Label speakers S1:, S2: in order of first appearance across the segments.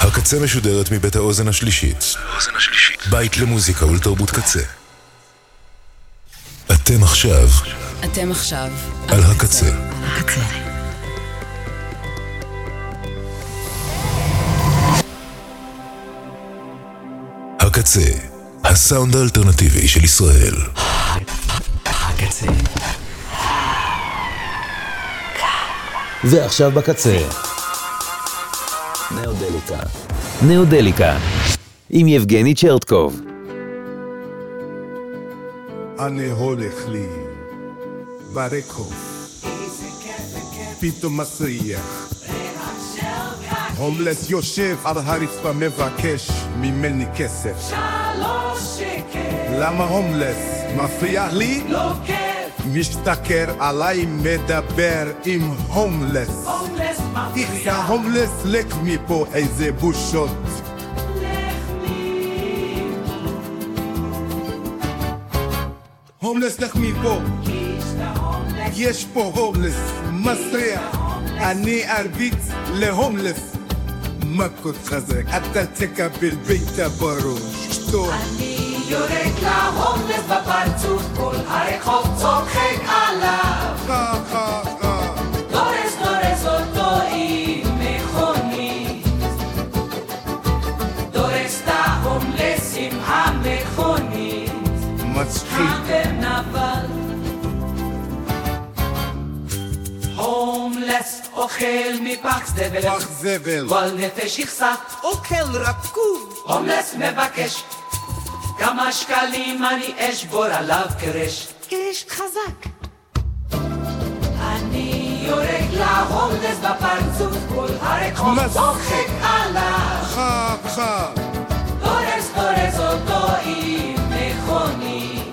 S1: הקצה משודרת מבית האוזן השלישית. בית למוזיקה ולתרבות קצה. אתם עכשיו על הקצה. הקצה, הסאונד האלטרנטיבי של ישראל.
S2: הקצה. ועכשיו בקצה. נאודליקה. עם יבגני צ'רטקוב.
S3: אני הולך לי ברחוב, פתאום מסריח, הומלס יושב על הרצפה מבקש ממני כסף.
S4: 3 שקל.
S3: למה הומלס? מפריע לי?
S4: לא כיף.
S3: משתכר עליי, מדבר עם הומלס.
S4: הומלס מפריע.
S3: איך ההומלס לך מפה, איזה בושות. הומלס לך מפה, יש פה הומלס מסריח, אני ארביץ להומלס מכות חזק, אתה תקבל ביתה בראש. שטור,
S4: אני יורק להומלס בפרצוף, כל הרחוב צוחק עליו. דורס אותו עם מכונית, דורס את ההומלס עם המכונית.
S3: מצחיק.
S4: הקרנבל הומלס אוכל מפח זבל,
S3: פח זבל.
S4: כל נפש יחסה
S3: אוכל רקוב.
S4: הומלס מבקש כמה שקלים, אני אשבור עליו קרש. קרש חזק. אני יורק להומלס בפרצוף, כל הרחוב צוחק עליו. דורס אותו עם מכונית,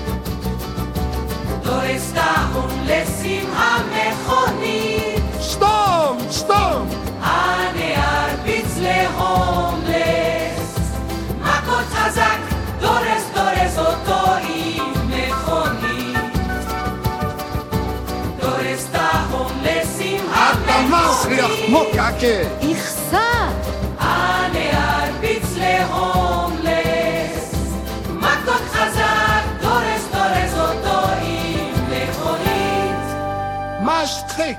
S4: דורס את ההומלס עם המכונית.
S3: סתום!
S4: אני ארביץ להומלס מכות חזק, דורס אותו עם מכונית, דורס את ההומלס עם
S3: אתה מסריח
S4: המכונית.
S3: מוקקה.
S5: יחסה!
S4: אני ארביץ להומלס מכות חזק, דורס אותו עם מכונית.
S3: משחיק.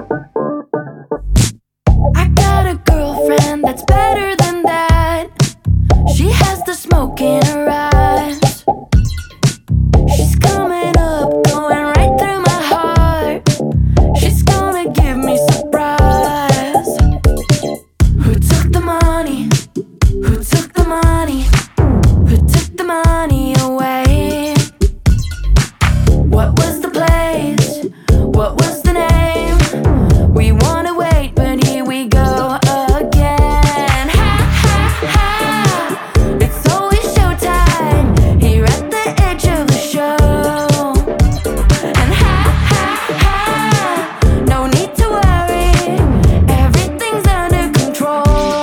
S5: I got a girlfriend that's better than that. She has the smoke in her eyes. She's coming up, going right through my heart. She's gonna give me surprise. Who took the money? Who took the money? Who took the money away? What was the place? What was the name? We wanna wait, but here we go again. Ha ha ha! It's always showtime here at the edge of the show. And ha ha ha! No need to worry, everything's under control.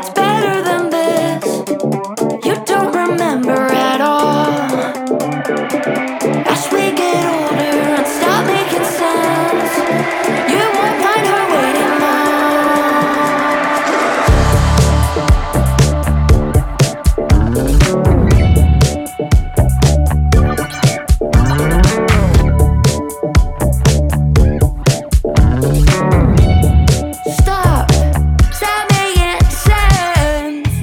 S5: that's better than this. You don't remember at all. As we get older and stop making sense, you won't find her waiting Stop making sense.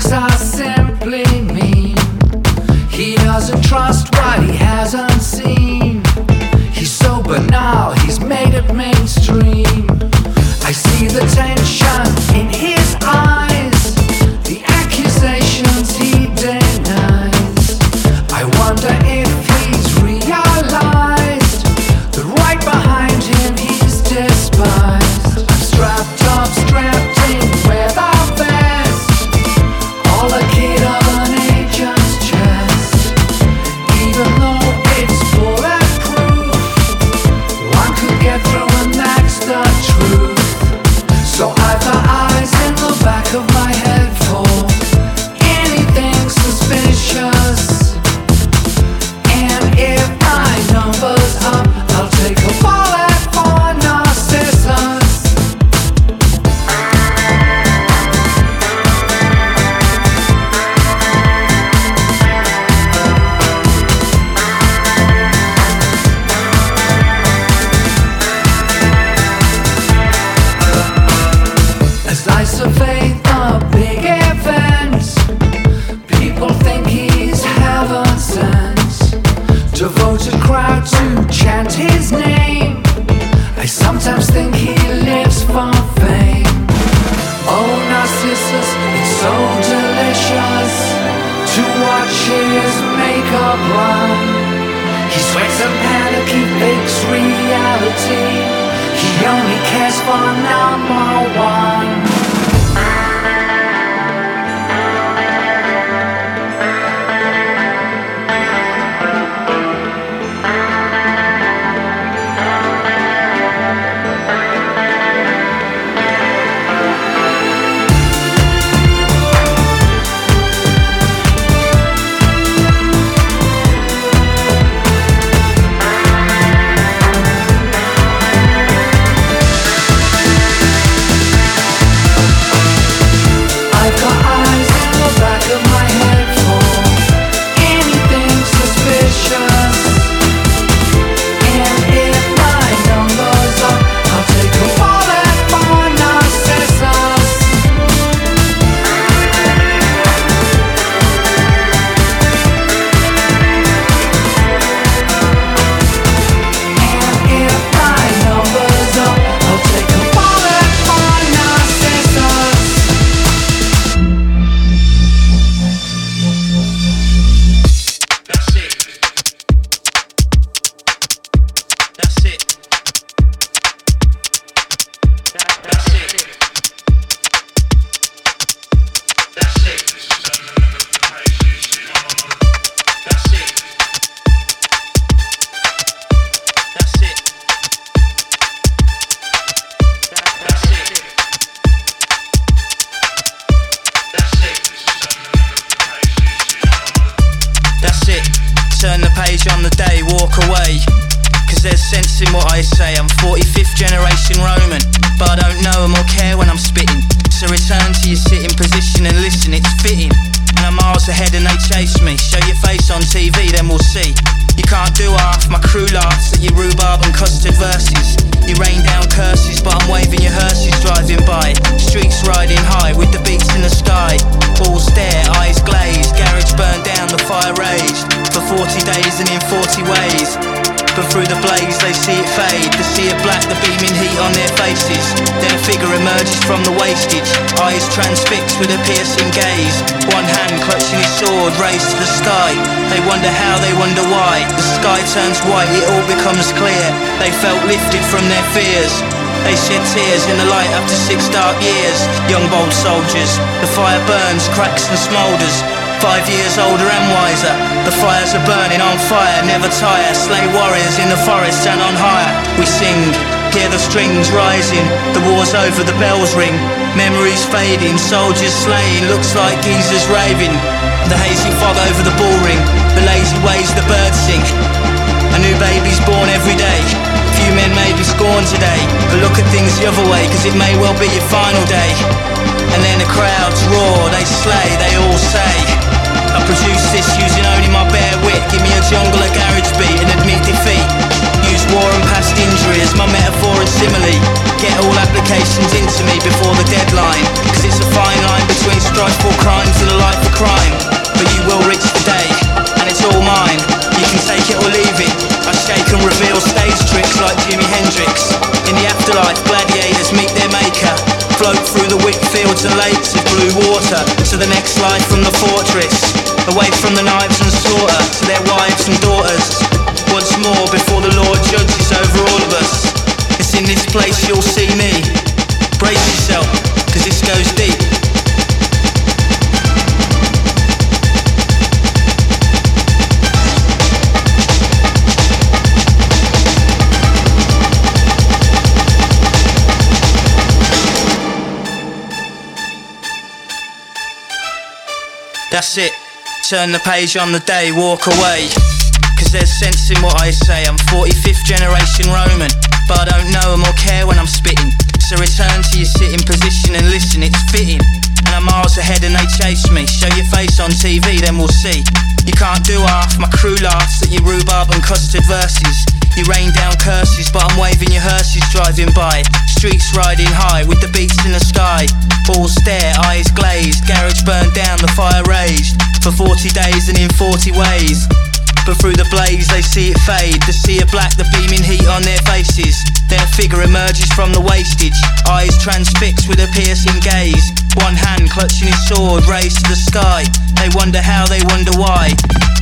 S4: looks are simply mean. He doesn't trust what he hasn't seen. He's so banal, he's made it mainstream. I see the tension in his eyes, the accusations he denies. I wonder if he's realized that right behind him he's despised. I'm strapped up, strapped in with a vest, all a kid of an agent's chest. Even though it's bulletproof, one could get through and that's the truth. So I've got eyes in the back of my head for anything suspicious. And if my number's up, I'll take a bullet for Narcissus. As I survey the big events, people think he's heaven sent. Devoted crowd to chant his name. I sometimes think he lives for fame. Oh Narcissus, it's so delicious to watch his makeup run. He sweats and panic, he fakes reality. He only cares for number one.
S6: Turn the page on the day, walk away. Cause there's sense in what I say. I'm 45th generation Roman, but I don't know them or care when I'm spitting. So return to your sitting position and listen, it's fitting. And I'm miles ahead and they chase me. Show your face on TV, then we'll see. You can't do half, my crew laughs at your rhubarb and custard verses. You rain down curses, but I'm waving your hearses driving by. Streets riding high with the beats in the sky. All stare, eyes glazed, garage burned down, the fire raged. For 40 days and in 40 ways. But through the blaze they see it fade. The sea of black, the beaming heat on their faces. Then a figure emerges from the wastage, eyes transfixed with a piercing gaze. One hand clutching his sword, raised to the sky. They wonder how, they wonder why. The sky turns white, it all becomes clear. They felt lifted from their fears. They shed tears in the light after 6 dark years. Young bold soldiers, the fire burns, cracks and smoulders. 5 years older and wiser. The fires are burning on fire, never tire. Slay warriors in the forests and on higher. We sing, hear the strings rising. The war's over, the bells ring. Memories fading, soldiers slain. Looks like geezers raving. The hazy fog over the bull ring. The lazy ways the birds sing. A new baby's born every day. Few men may be scorned today, but look at things the other way, cause it may well be your final day. And then the crowds roar, they slay, they all say, I produce this using only my bare wit. Give me a jungle, a garage beat and admit defeat. Use war and past injury as my metaphor and simile. Get all applications into me before the deadline, cause it's a fine line between strifeful crimes and a porter to the next life from the fortress, away from the knives and slaughter, to their wives and daughters. Once more before the Lord judges over all of us. It's in this place you'll see me. Brace yourself, cause this goes deep. That's it, turn the page on the day, walk away. Cause there's sense in what I say. I'm 45th generation Roman, but I don't know them or care when I'm spitting. So return to your sitting position and listen, it's fitting. And I'm miles ahead and they chase me. Show your face on TV, then we'll see. You can't do half, my crew laughs at your rhubarb and custard verses. You rain down curses, but I'm waving your hearses driving by. Streets riding high with the beats in the sky. All stare, eyes glazed, garage burned down, the fire raged. For 40 days and in 40 ways. But through the blaze they see it fade. The sea of black, the beaming heat on their faces. Then a figure emerges from the wastage, eyes transfixed with a piercing gaze. One hand clutching his sword, raised to the sky. They wonder how, they wonder why.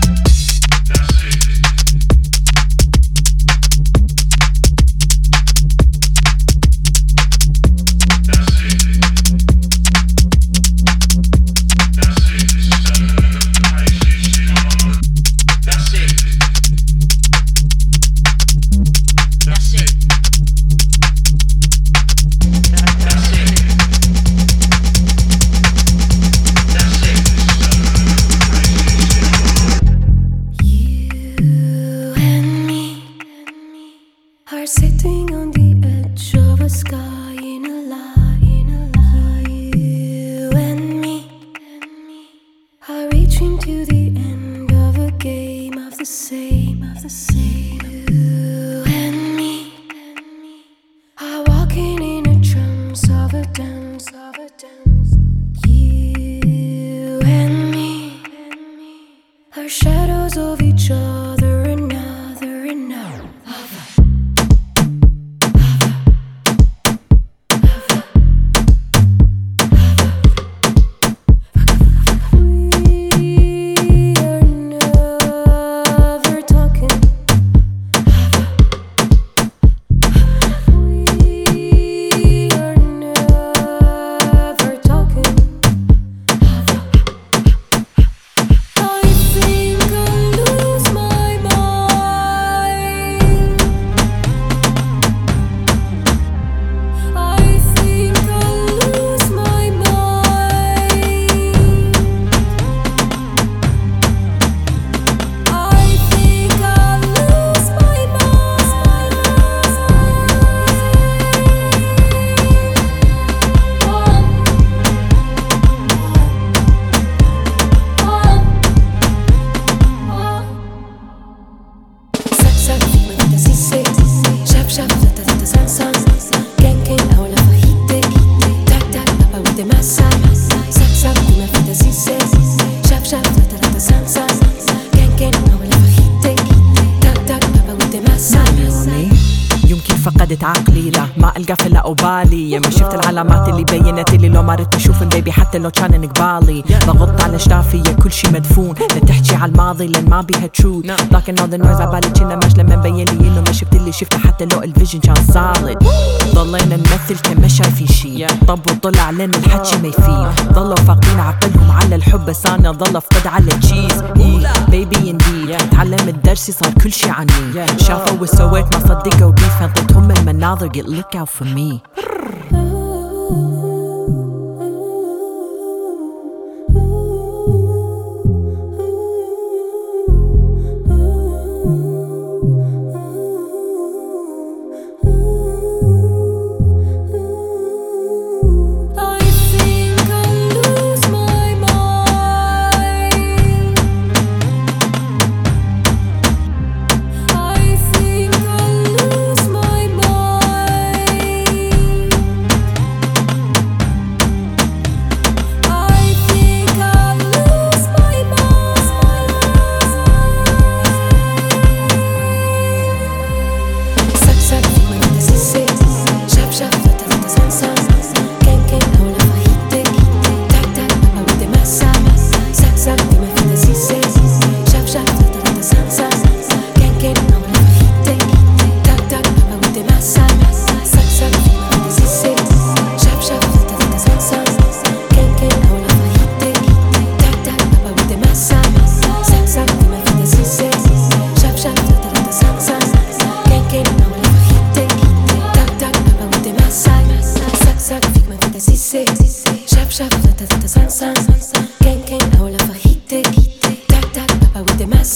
S7: فقدت عقلي لا ما ألقى في لا أبالي يا ما شفت العلامات اللي بينت لي لو ما ردت أشوف البيبي حتى لو كان قبالي بغط على شتافي يا كل شي مدفون لا تحكي على الماضي لأن ما بيها تروث لكن all the noise عبالي كنا مش لما مبين لي إنه ما شفت اللي شفته حتى لو الفيجن كان صالد ضلينا نمثل كان ما شايفين شي طب وطلع لنا الحكي ما يفيد ضلوا فاقدين عقلهم على الحب بس أنا ضل أفقد على التشيز بيبي انديد تعلم الدرس صار كل شي عني شافوا وسويت ما صدقوا بي فانطتهم المناظر get look out for me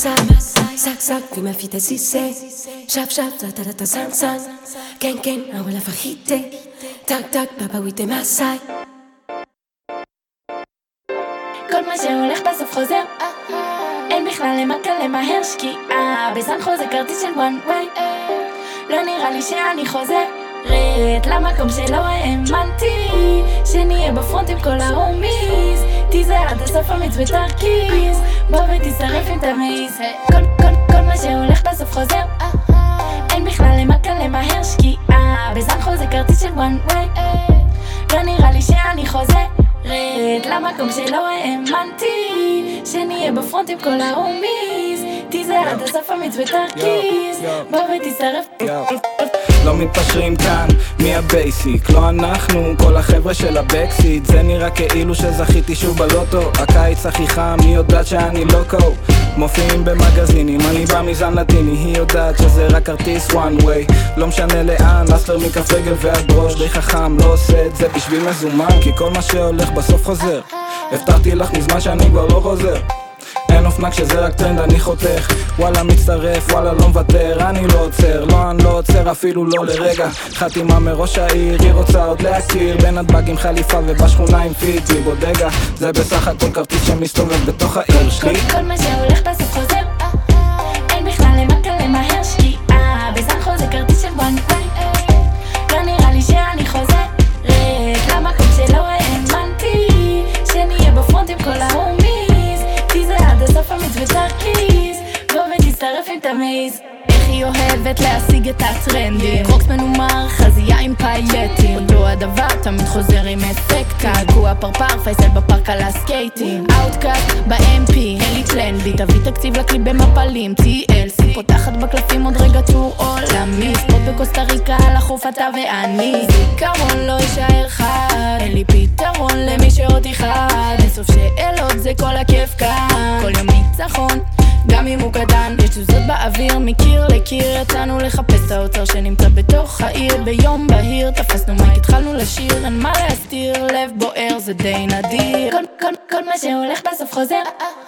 S5: sac sac, tu ma fille t'assissé. Chap chap, ta ta ta san san. Ken ken, ah ouais la fajite. Tac tac, papa oui t'es massai. כל מה שהולך בסוף חוזר, אין בכלל למהר שקיעה. בזנחו זה כרטיס של one way. לא נראה לי שאני חוזרת למקום שלא האמנתי שנהיה בפרונט עם כל הרומיז. תיזהר עד הסוף אמיץ ותרכיז, בוא ותשרף עם תמיז. כל מה שהולך בסוף חוזר, אין בכלל למהר שקיעה. בזנחו זה כרטיס של one way. לא נראה לי שאני חוזרת למקום שלא האמנתי שנהיה בפרונט עם כל הרומיז. תיזהר עד הסוף אמיץ ותרכיז, בוא ותשרף.
S8: לא מתפשרים כאן, מי הבייסיק? לא אנחנו, כל החבר'ה של הבקסיט. זה נראה כאילו שזכיתי שוב בלוטו. הקיץ הכי חם, היא יודעת שאני לוקו. מופיעים במגזינים, אני בא מזן לטיני. היא יודעת שזה רק כרטיס one way. לא משנה לאן, אסלר מכף רגל ועד ראש. די חכם, לא עושה את זה בשביל מזומן, כי כל מה שהולך בסוף חוזר. הבטחתי לך מזמן שאני כבר לא חוזר. אין אופנה כשזה רק טרנד, אני חותך. וואלה מצטרף, וואלה לא מוותר. אני לא עוצר, לא אני לא עוצר אפילו לא לרגע. חתימה מראש העיר, היא רוצה עוד להכיר. בנתב"ג עם חליפה ובשכונה עם פיצי בודגה. זה בסך הכל כרטיס שמסתובב בתוך העיר שלי.
S5: כל מה שהולך בסוף חוזר, אין בכלל למהר שקיעה. בזנחו זה כרטיס של one way. לא נראה לי שאני חוזרת למקום שלא האמנתי שנהיה בפרונט עם כל הרומיז. תיזהר עד הסוף אמיץ ותרכיז, בוא ותשרף עם תמיז. איך היא אוהבת להשיג את הטרנדים, רוקס מנומר, חזייה עם פיילטים. אותו הדבר תמיד חוזר עם אפקט קעקוע פרפר, פייסל בפארק על הסקייטים. אאוטקאסט ב-MP, הלי טלנדי, תביא תקציב לקליפ במפלים. TLC פותחת בקלפים עוד רגע טור עולמי. ספורט בקוסטה ריקה על החוף אתה ואני. זיכרון לא יישאר חד, אין לי פתרון למי שעוד אחד. בסוף שאלות זה כל הכיף כאן, כל יום ניצחון גם אם הוא קטן. יש תזוזות באוויר מקיר לקיר, יצאנו לחפש את האוצר שנמצא בתוך העיר. ביום בהיר תפסנו מייק, התחלנו לשיר, אין מה להסתיר, לב בוער זה די נדיר. כל מה שהולך בסוף חוזר.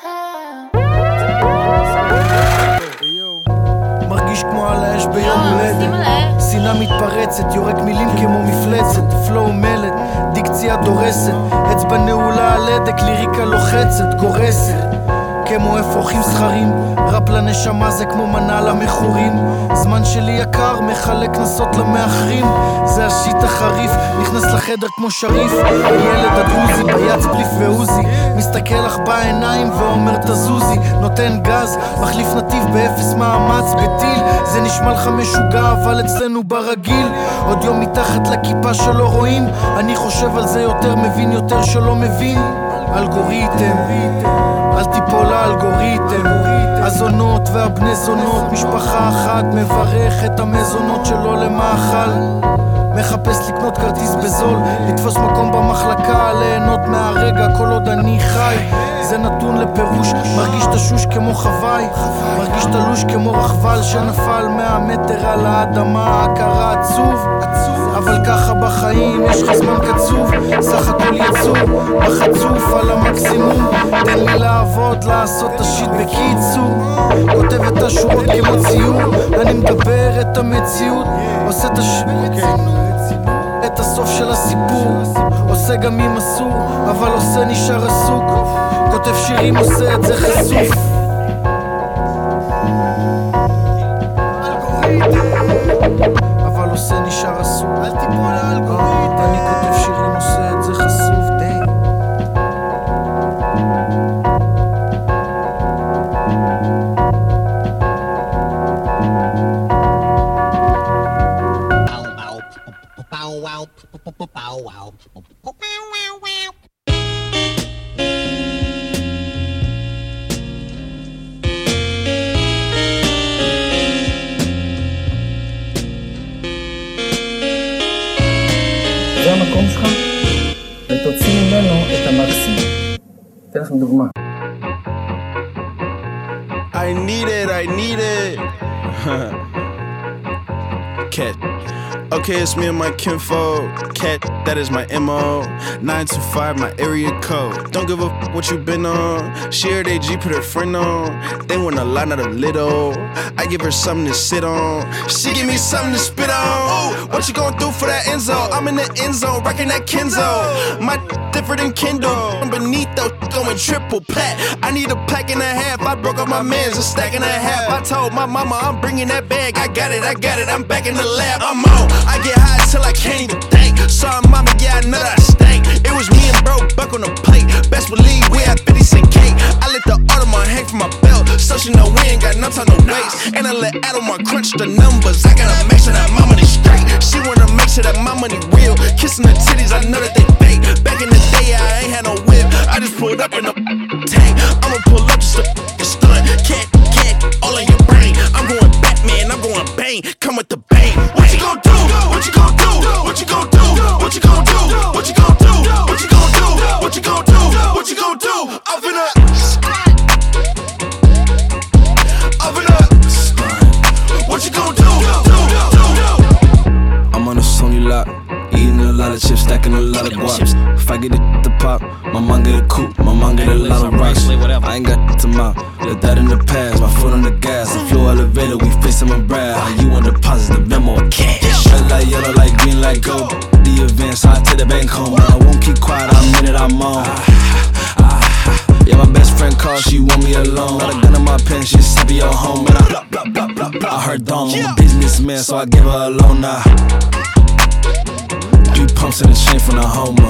S9: מרגיש כמו על האש ביום הולדת, שנאה מתפרצת, יורק מילים כמו מפלצת. פלואו מלט, דיקציה דורסת, אצבע נעולה על הדק, ליריקה לוחצת, גורסת כמו אפרוחים סחרים. ראפ לנשמה זה כמו מנה למחורים. זמן שלי יקר, מחלק נסות למאחרים. זה השיט החריף, נכנס לחדר כמו שריף. הילד הדרוזי, ביד ספליף ועוזי, מסתכל לך בעיניים ואומר תזוזי. נותן גז, מחליף נתיב באפס מאמץ בטיל. זה נשמע לך משוגע אבל אצלנו ברגיל. עוד יום מתחת לכיפה שלא רואים, אני חושב על זה יותר, מבין יותר שלא מבין. אלגוריתם, אל תיפול לאלגוריתם. הזונות והבני זונות, משפחה אחת, מברך את המזונות שלו למאכל. מחפש לקנות כרטיס בזול, לתפוס מקום במחלקה, ליהנות מהרגע כל עוד אני חי. זה נתון לפירוש, מרגיש תשוש כמו חוואי, מרגיש תלוש כמו רחבל שנפל 100 מטר על האדמה. הכרה עצוב, אבל ככה בחיים יש לך זמן קצוב. סך הכל יצור בחצוף על המקסימום. תן לי לעבוד, לעשות את השיט בקיצור. כותב את השורות כמו ציור, אני מדבר את המציאות, עושה את את הסוף של הסיפור. עושה גם אם אסור, אבל עושה נשאר עסוק. כותב שירים, עושה את זה חשוף. אבל עושה נשאר עסוק. אל תיפול לאלגוריתם. אני כותב שירים, עושה את זה חשוף. די זה המקום שלך, ותוציא ממנו את המקסימום. אתן לכם דוגמה.
S3: I need it, I need it. Cat. Okay, it's me and my kinfolk. Cat, that is my MO. 925, my area code. Don't give a what you been on. She heard AG put her friend on. They want a lot, not a little. I give her something to sit on. She give me something to spit on. What you gon' do for that Enzo? I'm in the end zone, rocking that Kenzo. My different than Kindle. I'm beneath though, going triple plat. I need a pack and a half. I broke up my mans, a stack and a half. I told my mama I'm bringing that bag. I got it. I'm back in the lab. I'm on. I get high till I can't even think. Sorry, mama, yeah, I know that I stink. It was me and bro, buck on the plate. Best believe we had 50 cent cake. I let the Audemars hang from my belt, so she know we ain't got no time to waste. And I let Audemars crunch the numbers. I gotta make sure that my money straight. She wanna make sure that my money real. Kissing the titties, I know that they fake. Back in the day, I ain't had no whip. I just pulled up in a tank. I'ma pull up just to stunt. Can't, all in your brain. I'm going Batman, I'm going bang. Come with the bang. What you gon' do? What you gon' do? What you gon' do? What you gon' do? What you gon' do? What you gon' do? What you gon' do? What you gon' do? I'm finna what you gon' do?
S8: I'm on a Sony lot, eating a lot of chips, stacking a lot of guaps. If I get it to pop, my mom get a coupe, my mom get a lot of rocks. I ain't got to mouth, let that in the past. My foot on the gas, the floor elevator, we facing my brad. How you want deposit the memo or cash? Red like yellow, like green, like gold. The event, so I take the bank home. I won't keep quiet, I'm in it, I'm on. Yeah, my best friend called, she want me alone. Got a gun in my pen, she said be your home. And I blah, blah, blah, blah, blah. I heard Dawn, I'm a businessman, so I give her a loan now. 3 pumps in the chain from the Homer.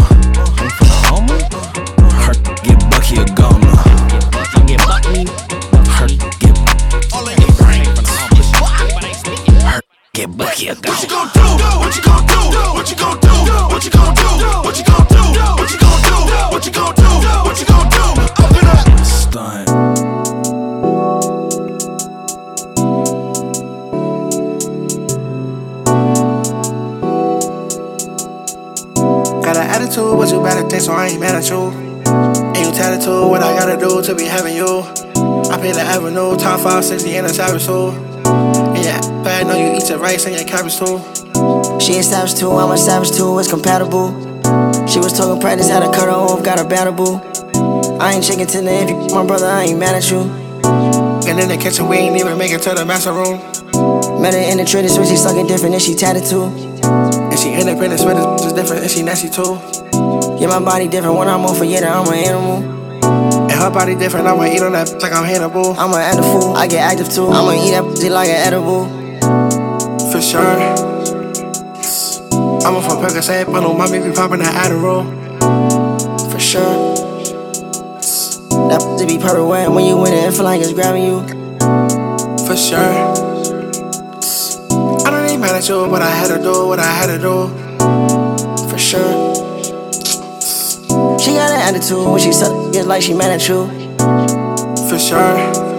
S8: Her get Bucky a goner. Her get all in your brain. Her get Bucky a goner. What you gon' do? What you gon' do? What you gon' do? What you gon' do? What you gon' do? What you gon' do? What you gon' do? What you gon' do? Open up. Stun.
S10: Got an attitude, but you better think, so I ain't mad at you. And you tattooed what I gotta do to be having you. I pay the avenue, top 560 in a savage tool. And yeah, bad, know you eat your rice and your cabbage too.
S11: She a savage too, I'm a savage too, it's compatible. She was talking practice, had to cut her off, got her battable. I ain't chicken to the if you my brother, I ain't mad at you.
S10: And in the kitchen, we ain't even make it to the master room.
S11: Met her in the trading switch, she sucking different and she tatted too.
S10: And she independent, sweat is different and she nasty too.
S11: Yeah, my body different, when I'm on for yeah, I'm an animal.
S10: And her body different, I'ma eat on that like I'm Hannibal.
S11: I'ma act a fool, I get active too. I'ma eat that pussy like an edible.
S10: For sure. I'ma fuck Percocet, but no mommy be popping that Adderall.
S11: For sure. That pussy be perfect wet when you win it, it feel like it's grabbing you.
S10: For sure. I don't ain't mad at you, but I had to do what I had to do.
S11: For sure. She got an attitude when she suck it's like she mad at you.
S10: For sure.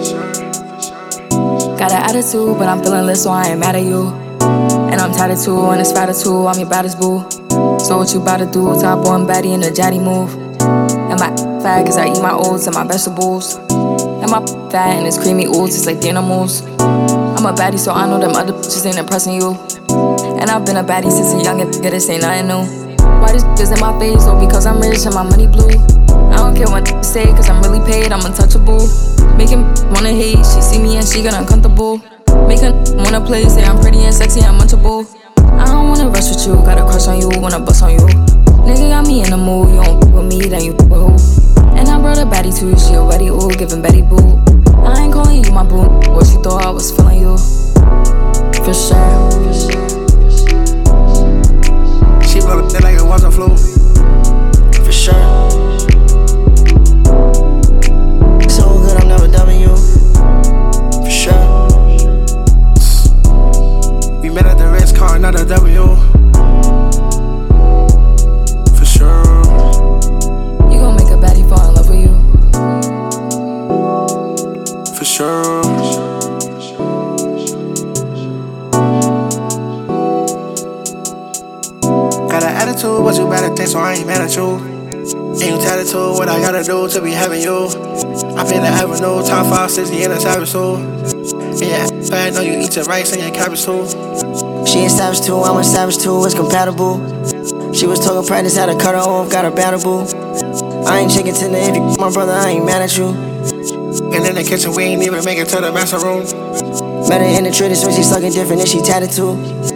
S12: Got an attitude, but I'm feeling lit, so I ain't mad at you. And I'm tired of two, and it's fatter too, I'm your baddest boo. So what you bout to do? Top one baddie in the jatty move. And my fat, cause I eat my oats and my vegetables. And my fat and it's creamy oats, it's like the animals. I'm a baddie, so I know them other bitches ain't impressing you. And I've been a baddie since a youngin', nigga, this ain't nothing new. Why this is in my face? Oh, because I'm rich and my money blue. I don't care what they say, cause I'm really paid, I'm untouchable. Making wanna hate, she see me and she get uncomfortable. Make her wanna play, say I'm pretty and sexy and munchable. I don't wanna rush with you, got a crush on you, wanna bust on you. Nigga got me in the mood, you don't with me, then you with who? And I brought a baddie too, she already ooh, giving Betty boo. I ain't calling you my boo, but she thought I was feeling you. For sure.
S10: She blow it like it was a flu.
S11: For sure. So good, I'm never dubbing you. For sure.
S10: We met at the Ritz, car, not a W. For sure.
S12: You gon' make a baddie fall in love with you.
S10: For sure. Got an attitude, but you better think, so I ain't mad at you. And you tattooed what I gotta do to be having you. I pay the avenue, top 560 in a savage tool. Yeah, bad, know you eat your rice and your cabbage too.
S11: She a savage too, I'm a savage too, it's compatible. She was talking practice, had to cut her off, got her battle boo. I ain't chicken tender, if you my brother, I ain't mad at you.
S10: And in the kitchen, we ain't even make it to the master room.
S11: Met her in the trading swing, she sucking different, and she tatted too.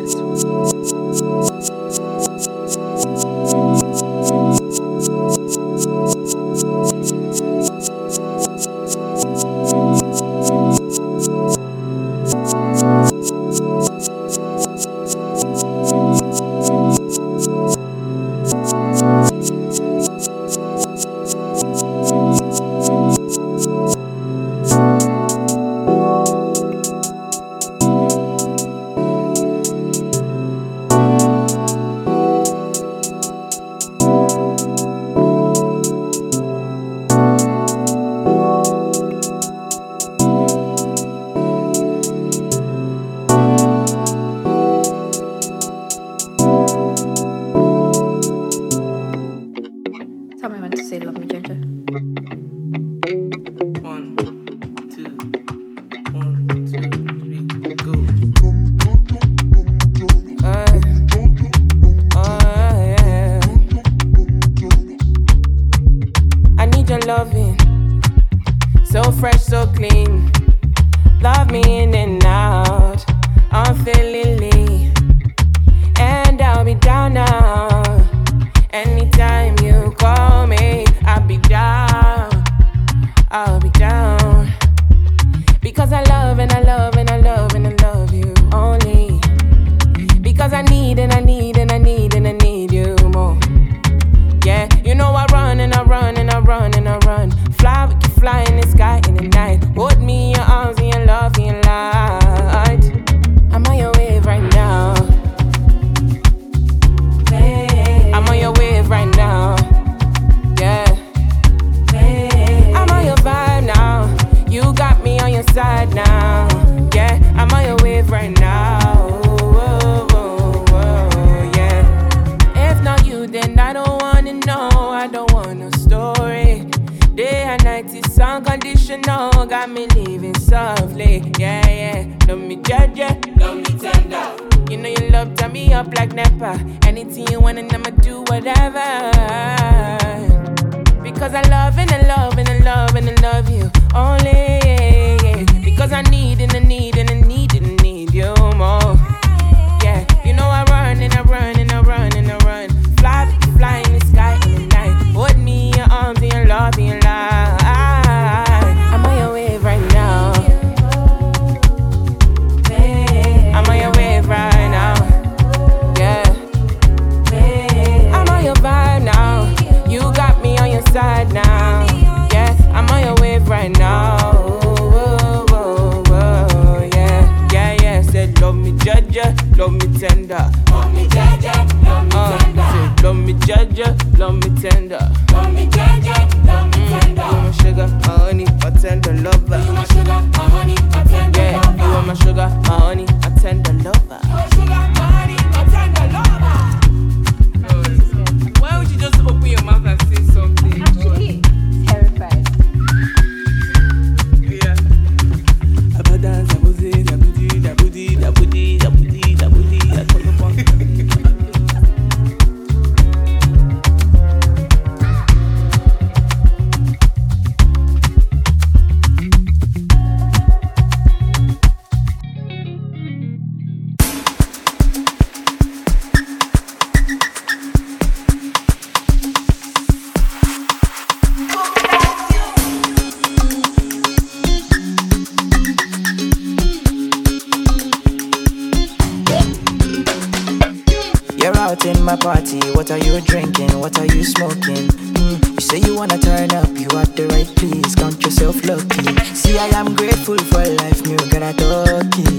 S13: In my party, what are you drinking? What are you smoking? You say you wanna turn up, you at the right place. Count yourself lucky. See, I am grateful for life, me gonna talk it.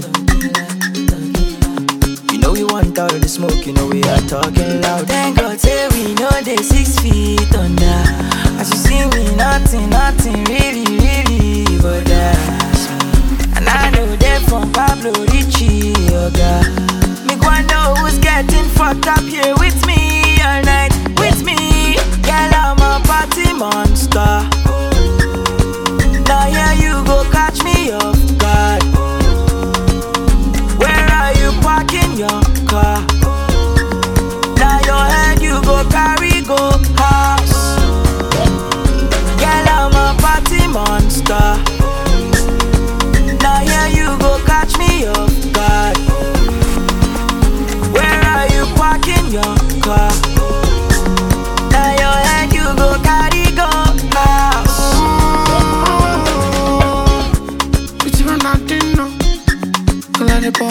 S13: You know we want all the smoke, you know we are talking loud. Thank God, say we know they 6 feet under. As you see me, nothing really bothers me. And I know they from Pablo Richie, oh God. Me wonder who's getting fucked up here with me all night, with me. Girl, I'm a party monster. Now here you go catch me off guard. Where are you parking your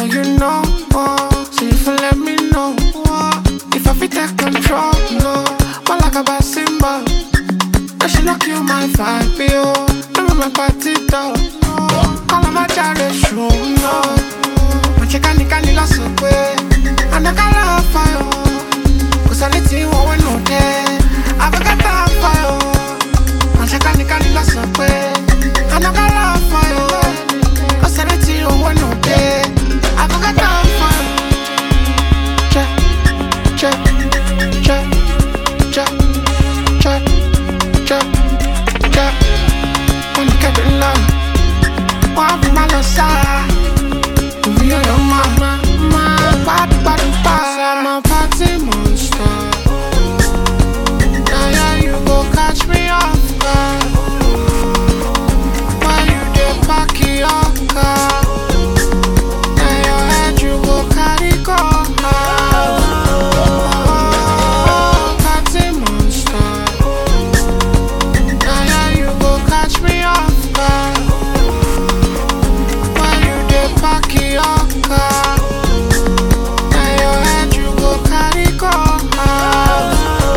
S10: you know, so if you let me know, if I fit take control, no, but like a bad symbol, I should not kill my vibe, yo. Remember my party though, call on my child, show, no. My chick can't lost away, and I got love for you, cause I need to want no day. I forgot that for you, my chick can't lost away, and I got love for you, cause I need to want no day. I forgot that for you. Check, check, check, check, check, check, check. When you get in love, why be my love side? You know my body, I'm a party monster. Now yeah, you go catch me off guard. Why you dey pack your car? Now your head you go carry go high. Party monster. Now yeah, you go catch me off guard. Why you dey pack your car? Now your head you go carry go high.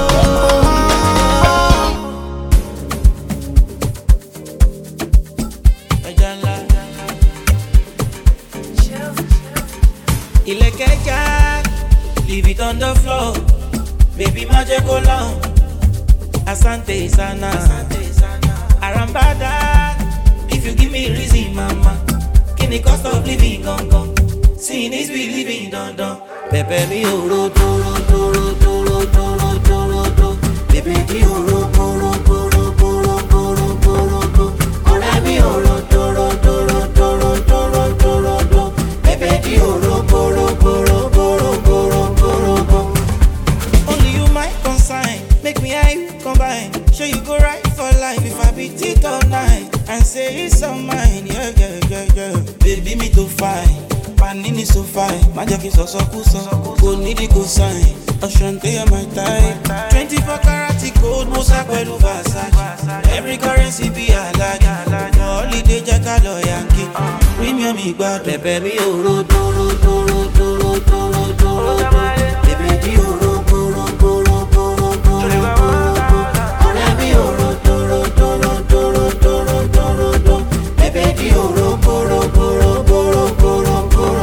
S14: Leave it on the floor, baby magical long. Asante sana, Arambada. If you give me reason, mama, can the cost of living gone gone? Seeing is believing, don't. Pepe mi oro, toro, toro, toro, toro, toro, toro. Pepe mi oro, poro, poro, poro, poro, poro, poro. Ora mi oro, toro, toro, toro, toro, toro, toro. Pepe mi oro, poro, poro, poro, poro, poro, poro. Only you my consign, make me and you combine. Sure you go right for life if I beat it all night and say it's all mine, yeah. Baby me to fine. Panini so fine, magic is so cool, go need it go sign. Oshante my type. 24 karat gold, Musa Pelu Versace. Every currency be a like. Holiday Jackalo Yankee. Premium me bad, baby, oro, toro, toro, toro, toro, toro. Baby, oro, poro, poro, poro, poro, poro. Baby, oro, toro, toro, toro, toro, toro, toro. Baby, oro, poro, poro, poro, poro.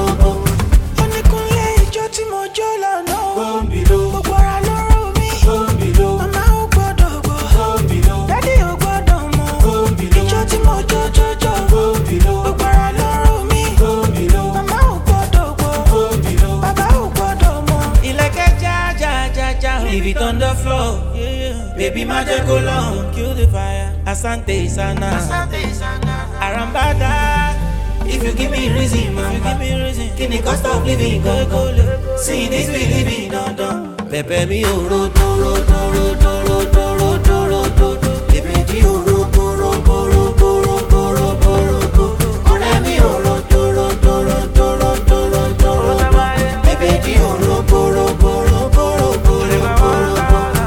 S14: Leave it on the floor, baby magic go long, kill the fire. Asante sana, Arambada. If you give me reason, man, can the cost of living go? See this we living, don't. Pepe mi oro, toro, toro, toro, toro, toro, toro. Pepe mi oro, poro, poro, poro, poro, poro, poro. Ora mi oro, toro, toro, toro, toro, toro. Pepe mi oro, poro, poro, poro, poro, poro.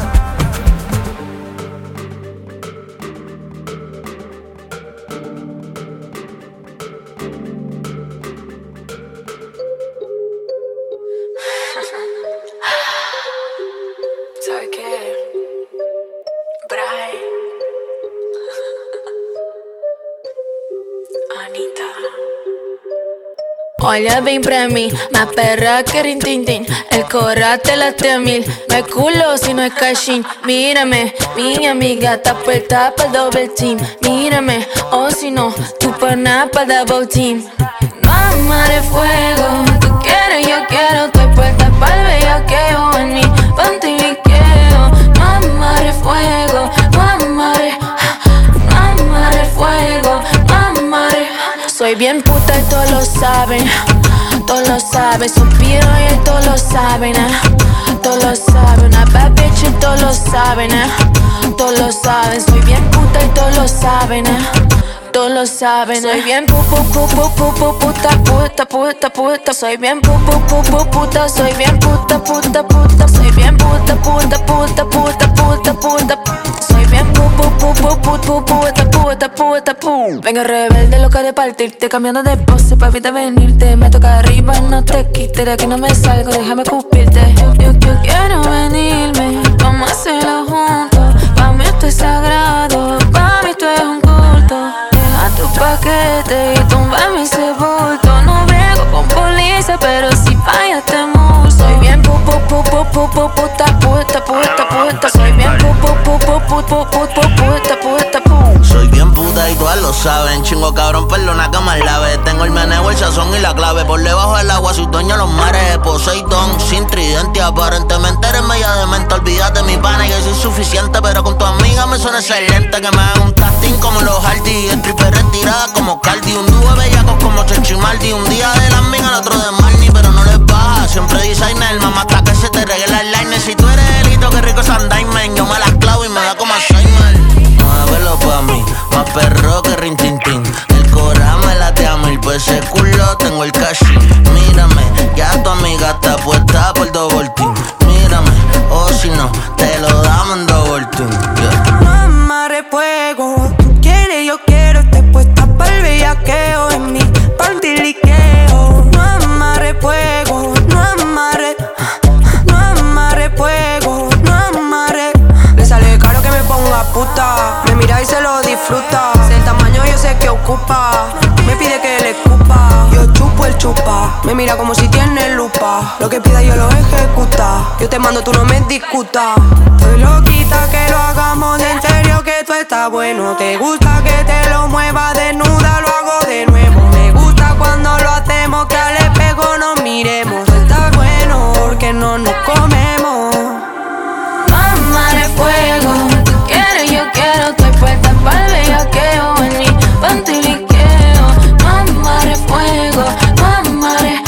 S5: Olha bem pra mim, na perra querem tin-tin. El corate late a mil, no hay culo si no es cachín. Mírame, mi amiga está puesta para double team. Mírame, o si no, tú para nada para double team. Mamá de fuego, tú quieres, yo quiero. Estoy puesta para el bellaqueo en mi pantiviqueo. Mamá de fuego, mamá de fuego, mamá de... Soy bien puta y todos lo saben, suspiro y todos lo saben, todos lo saben. Una bad bitch y todos lo saben, todos lo saben. Soy bien puta y todos lo saben, todos lo saben. Soy bien puta. Soy bien puta. Soy bien puta. Soy bien puta. Soy bien puta. Venga rebelde, loca de partirte, cambiando de pose pa' evitar venirte. Me toca arriba, no te quites, de aquí no me salgo, déjame escupirte. Yo quiero venirme, vamos a hacerlo juntos. Pa' mí esto es sagrado, pa' mí esto es un culto. Deja tu paquete y tumba mi sepulto. No brego con policía, pero si fallas te multo. Soy bien puta. Soy bien puta.
S15: Soy bien puta y todas lo saben. Chingo cabrón, perdona que más lave. Tengo el meneo, el sazón y la clave. Por debajo del agua soy dueño de los mares. Poseidón, sin tridente. Aparentemente eres media demente. Olvídate mi pana, yo soy suficiente. Pero con tu amiga me suena excelente. Que me hagan un tasting como los Hardy. El triple retirada como Cardi. Un dúo bellacos como Chechi Maldi. Un día de las migas, el otro de Marnie. Pero no les baja, siempre designer. Mamá hasta que se te regala el line. Si tú eres delito, qué rico es Andaimen. Yo me las clavo y me da como Alzheimer. Muévelo pa' mí, más perro que Rin Tin Tin. El corazón me late a 1000, pues ese culo tengo el cash. Mírame, ya tu amiga está puesta por double team. Mírame, o si no, te lo damos en double team.
S13: Mamá, refuego, tú quieres, yo quiero. Estoy puesta pa'l bellaqueo en mi pantiliqueo. Mamá, refuego, no amarre. No amarre fuego, no amarre. Le sale caro que me ponga puta. Me mira y se lo disfruta. El tamaño yo sé que ocupa. Me pide que le escupa. Yo chupo el chupa. Me mira como si tiene lupa. Lo que pida yo lo ejecuta. Yo te mando, tú no me discutas. Estoy loquita que lo hagamos en serio, que tú estás bueno. Te gusta que te lo mueva desnuda, lo hago de nuevo. Me gusta cuando lo hacemos, que al espejo nos miremos. Está bueno porque no nos comemos.
S5: Mamá de fuego, tú quieres, yo quiero. Estoy puesta pa'l bellaqueo en mi pantiliqueo. Mamá de fuego, mamá de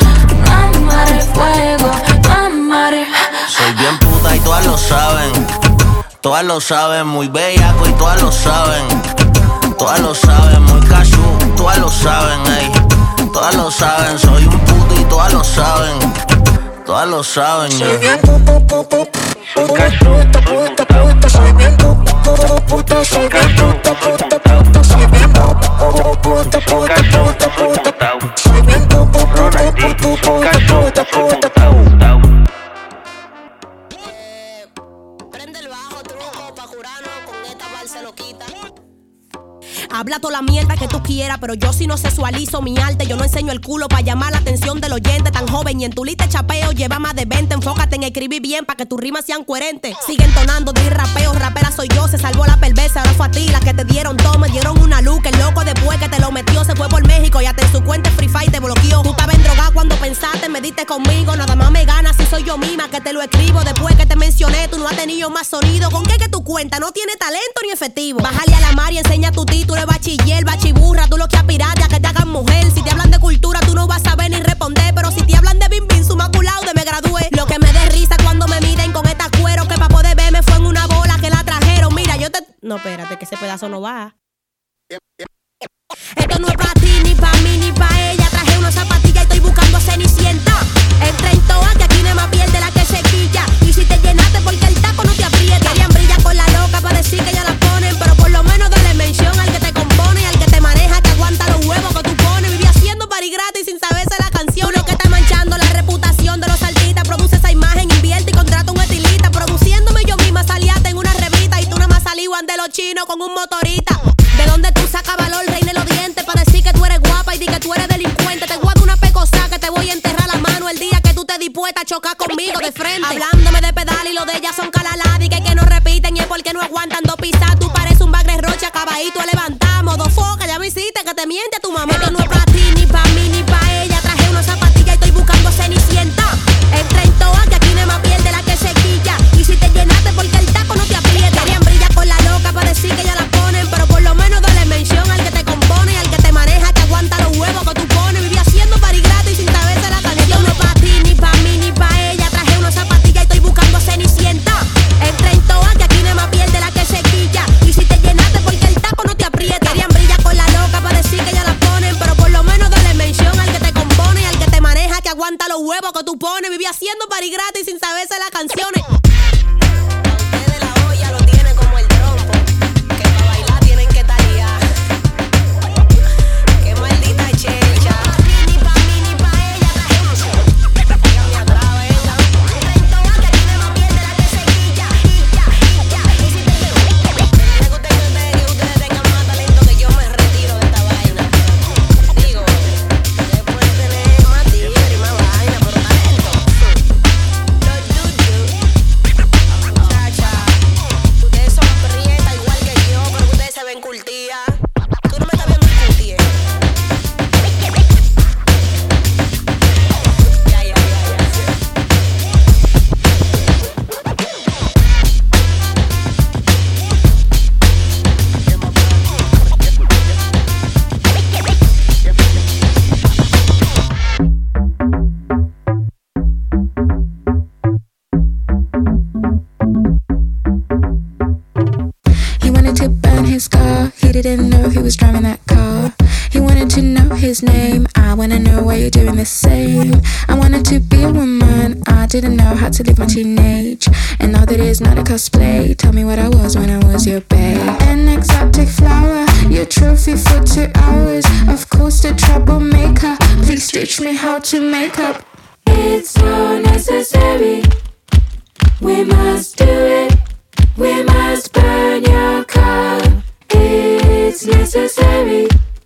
S5: fuego, mamá de.
S15: Soy bien puta y todas lo saben. Todas lo saben, muy bellaco y todas lo saben. Todas lo saben, muy cachú, todas lo saben, ey. Todas lo saben, soy un puto y todas lo saben. Todas lo saben,
S5: Soy bien
S15: soy bien
S16: Habla toda la mierda que tú quieras, pero yo sí no sexualizo mi arte. Yo no enseño el culo pa' llamar la atención del oyente. Tan joven y en tu lista chapeo lleva más de 20. Enfócate en escribir bien pa' que tus rimas sean coherentes. Sigue entonando, di rapeo, rapera soy yo. Se salvó la perversa, ahora fue a ti. Las que te dieron todo, me dieron una luz. Que el loco después que te lo metió se fue por México. Y hasta en su cuenta Free Fire te bloqueó. Tú estabas en droga cuando pensaste, me diste conmigo. Nada más me ganas si soy yo misma que te lo escribo. Después que te mencioné, tú no has tenido más sonido. ¿Con qué que tu cuenta no tiene talento ni efectivo? Bájale a la mar y enseña tu título de bachiller, bachiburra. Tú lo que aspiraste a que te hagan mujer. Si te hablan de cultura, tú no vas a saber ni responder. Pero si te hablan de bim bim, suma culado de me gradué. Lo que me dé risa cuando me miren con estas cueros, que pa' poder verme fue en una bola que la trajeron. Mira, yo te... No, espérate, que ese pedazo no va. Esto no es pa' ti, ni pa' mí, ni pa' ella. Traje una zapatilla y estoy buscando Cenicienta. Entra en toa, que aquí no hay más piel de la que se quilla. Y si te llenaste porque el taco no te aprieta. Querían brillar con la loca para decir que ya la ponen, pero por lo menos dale mención al que te compone y al que te maneja, que aguanta los huevos que tú pones. Viví haciendo party gratis sin saberse la canción. Lo que está manchando la reputación de los artistas. Produce esa imagen, invierte y contrata un estilista. Produciéndome yo misma salíate en una revista y tú nada más salían de los chinos con un motorista. ¿De dónde tú sacas valor, reina, los dientes para decir que tú eres guapa y di que tú eres delincuente? Te guardo una pecosa que te voy a enterrar la mano el día que tú te dispuesta a chocar conmigo de frente. Hablándome de pedal y lo de ellas son calaladas y que no repiten y es porque no aguantan dos pisas. Tú pareces un bagre roche acabadito levantamos. Dos focas, ya me hiciste que te miente a tu mamá. Esto no es pa' ti, ni pa' mí, ni pa' ella. Traje una zapatilla y estoy buscando Cenicienta. Entra en toa, que aquí no hay más piel de la que se quilla. Y si te llenaste porque el taco no te aprieta. Querían brillar con la loca para decir que ya la ponen, pero por lo menos dale mención al que te compone y al que te maneja, que aguanta los huevos que tú pones. Viví haciendo party gratis sin saberse la canción. No es pa' ti, ni pa' mí, ni pa' ella. Traje una zapatilla y estoy buscando Cenicienta. Entra en toa, que aquí no hay más piel de la que se quilla. Y si te llenaste porque el taco no te aprieta. Querían brillar con haciendo party gratis sin saberse las canciones.
S12: Didn't know who was driving that car. He wanted to know his name. I wanna know why you're doing the same. I wanted to be a woman. I didn't know how to live my teenage. And now that it's not a cosplay, tell me what I was when I was your babe. An exotic flower, your trophy for 2 hours. Of course the troublemaker. Please teach me how to make up. It's so necessary. We must do it. We must burn your car. It's necessary.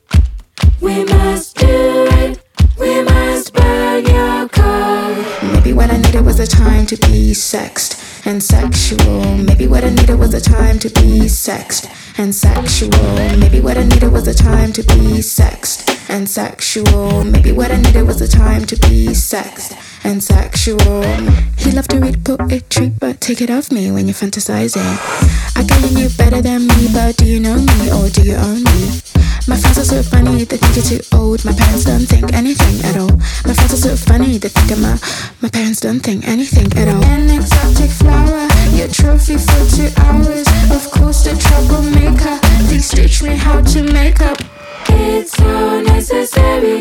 S12: We must do it. We must burn your car. Maybe what I needed was a time to be sexed and sexual. Maybe what I needed was a time to be sexed and sexual. Maybe what I needed was a time to be sexed and sexual. Maybe what I needed was a time to be sexed and sexual. He loved to read poetry, but take it off me when you're fantasizing. I got you knew better than me, but do you know me or do you own me? My friends are so funny, they think you're too old. My parents don't think anything at all. My friends are so funny, they think I'm my parents don't think anything at all. An exotic flower, your trophy for 2 hours. Of course the troublemaker. Please teach me how to make up. It's so necessary.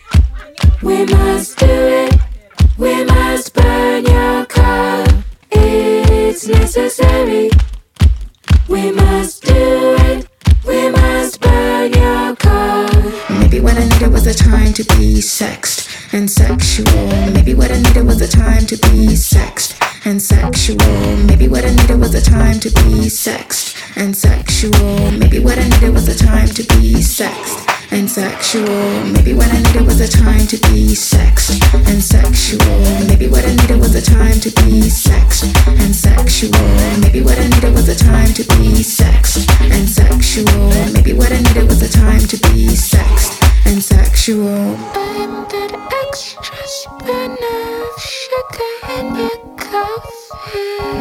S12: We must do it. We must burn your car. It's necessary. We must do it. We must burn your car. Maybe what I needed was a time to be sexed and sexual. Maybe what I needed was a time to be sexed and sexual. Maybe what I needed was a time to be sexed and sexual. Maybe what I needed was a time to be sexed and sexual. Maybe what I needed was a time to be sexed and sexual. Maybe what I needed was a time to be sexed and sexual. Maybe what I needed was a time to be sexed and sexual. Maybe what I needed was a time to be sexed and sexual. I'm that extra spoon of sugar in your coffee,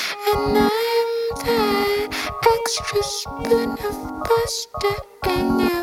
S12: and I'm that extra spoon of pasta in your